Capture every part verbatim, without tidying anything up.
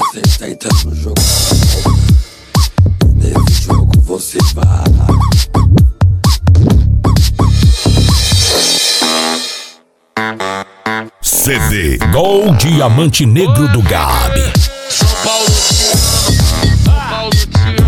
Você está entrando no jogo. Nesse jogo você vai. C D Gol Diamante Negro do Gabi. São Paulo te ama, São Paulo te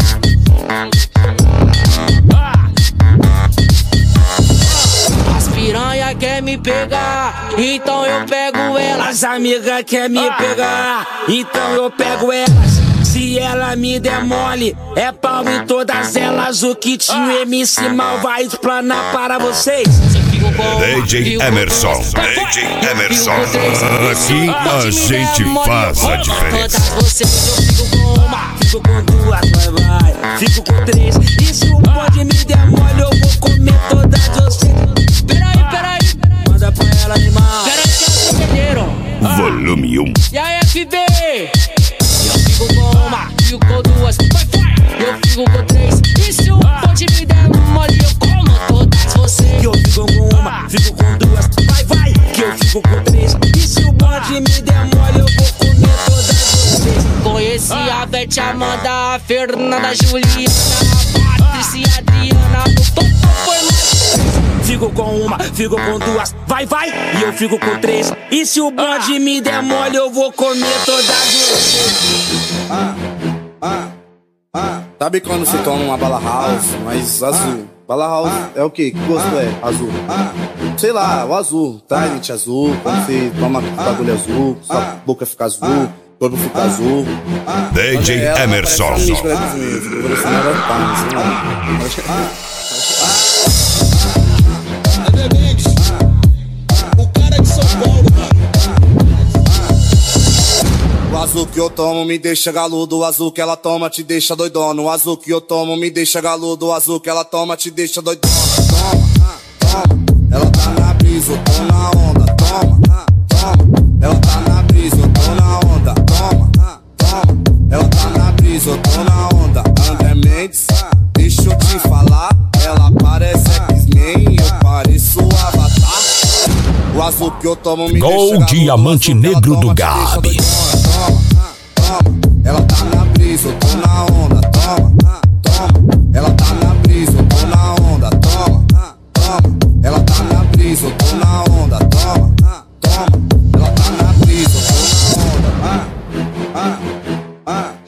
ama. As piranha quer me pegar, então eu pego elas. As amigas quer me pegar, então eu pego elas. Se ela me der mole, é pau em todas elas. O kitinho M C Mal vai explanar para vocês. D J Emerson, D J Emerson. Aqui a gente faz a diferença. Vocês eu fico com uma, fico com duas, vai, vai. Fico com três, e se o pode me der mole, eu vou comer todas vocês. Peraí, peraí, manda pra ela animar. Peraí que elas entenderam. Volume um. E a F B? Eu fico com uma, fico com duas, vai, vai. Eu fico com três, e se o pode me der mole, eu como todas vocês. Eu fico com uma, fico com duas, vai, vai. Que eu fico com três, e se o bonde me der mole, eu vou comer todas vocês. Conheci a Beth, a Amanda, a Fernanda, a Juliana, a Patrícia, a Adriana, o Toto foi mais. Fico com uma, fico com duas, vai, vai. E eu fico com três, e se o bonde me der mole, eu vou comer todas vocês. Ah, ah, ah. Sabe quando você toma uma bala house, mas azul? Bala house é o quê? Que gosto é? Azul. Sei lá, o azul, Trident azul. Quando você toma bagulho azul, sua boca fica azul, o corpo fica azul. D J Emerson. O cara de São Paulo. O azul que eu tomo me deixa galudo, o azul que ela toma te deixa doidona. O azul que eu tomo me deixa galudo, o azul que ela toma te deixa doidona. Toma, toma, ela tá na brisa, eu tô na onda. Toma, toma, ela tá na brisa, eu tô na onda. Toma, toma, ela tá na brisa, eu tô na onda. André Mendes, deixa eu te falar, ela parece X-Men, eu pareço Avatar. O azul que eu tomo me Gol deixa Diamante Negro do Gabi. Ela tá na brisa, eu tô na onda, toma, toma. Ela tá na brisa, eu tô na onda, toma, toma. Ela tá na brisa, eu tô na onda, toma, toma. Ela tá na brisa, eu tô na onda, ah, ah, ah, ah.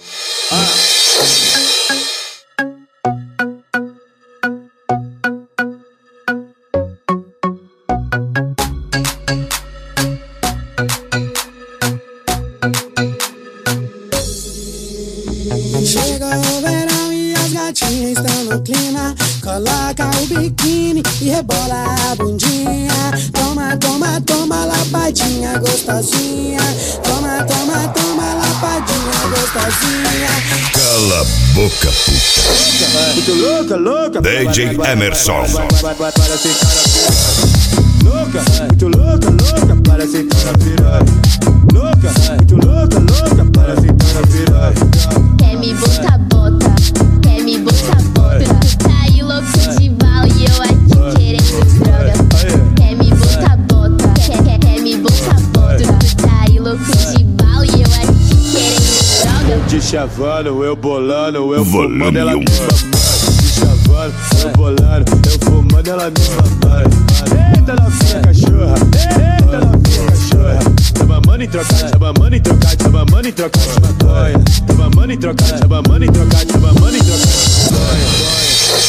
Coloca o biquíni e rebola a bundinha. Toma, toma, toma, lapadinha gostosinha. Toma, toma, toma, lapadinha gostosinha. Cala a boca, puta. Muito louca, louca. D J Emerson. Louca, muito louca, louca, para sentar na piranha. Louca, muito louca, louca, para sentar na piranha. Quer me botar, bota. Quer me botar, bota. Tu tá aí louco de bala e eu aqui querendo droga. Quer me botar, bota. Quer, quer, quer me botar, bota. Tu tá aí louco de bala e eu aqui querendo droga. De chavando, eu bolando, eu Volume fumando, ela um. me mamando. De chavando, eu bolando, eu fumando, ela me mamando. Eita, novinha cachorra, eita, novinha cachorra. Tava mano em trocar, tava mano em trocar, tava mano em trocar de maconha. Tava mano em trocar, tava mano em trocar, tava mano em trocar de maconha.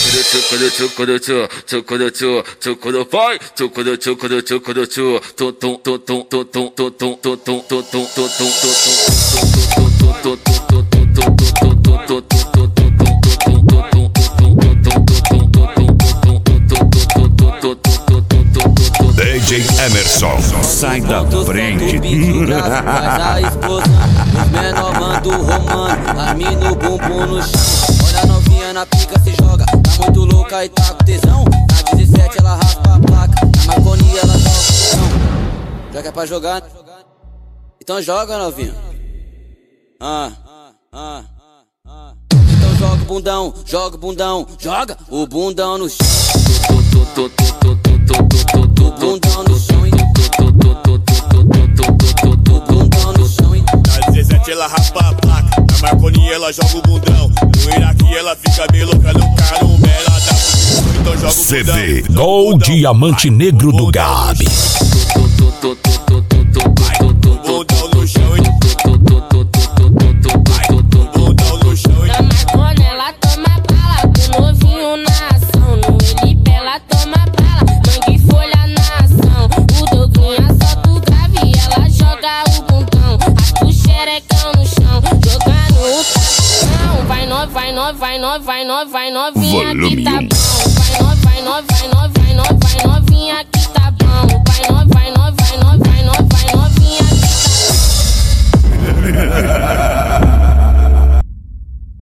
D J Emerson, sai da frente. Faz a explosão, os menor manda o romano, as mina o bumbum no chão. Olha a novinha na pica se joga, tá muito louca e tá com tesão. Na dezessete ela raspa a placa, na maconia ela joga o chão. Já que é pra jogar, então joga novinha. Ah, ah, ah. Então joga o bundão, joga o bundão, joga o bundão no chão. O bundão no chão, hein? O bundão no chão, hein? Na dezessete norte ela raspa a placa, na Marconi ela joga o bundão, no Iraque ela fica bem louca, no Carumé ela dá pro então joga o bundão. C D Gol Diamante Negro do Gabi. Bundão no chão, bundão no chão. Na Marconi ela toma bala, com novinho na ação. No Elipe ela toma bala, mangue folha na ação. O Doguinha solta o grave e ela joga o bundão. Raspa o xerecão no chão, jogando o tapão. Vai no, vai no, vai no, vai no, vai novinha que tá bom. Vai no, vai no, vai no, vai no, vai no, vai no.